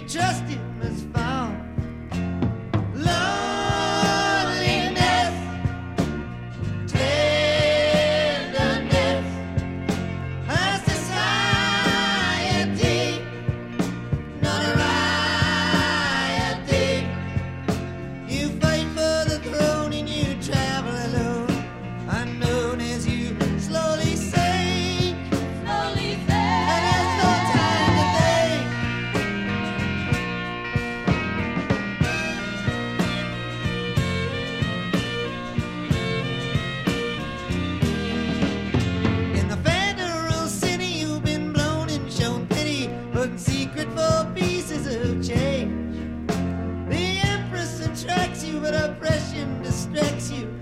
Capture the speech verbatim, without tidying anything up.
trust him has found. Loneliness, tenderness, high society, notoriety. You fight for the throne and you travel alone, unknown as you slowly sink. Slowly And there's no time to think. In the federal city you've been blown and shown pity, but in secret for pieces of change. The empress attracts you, but oppression distracts you.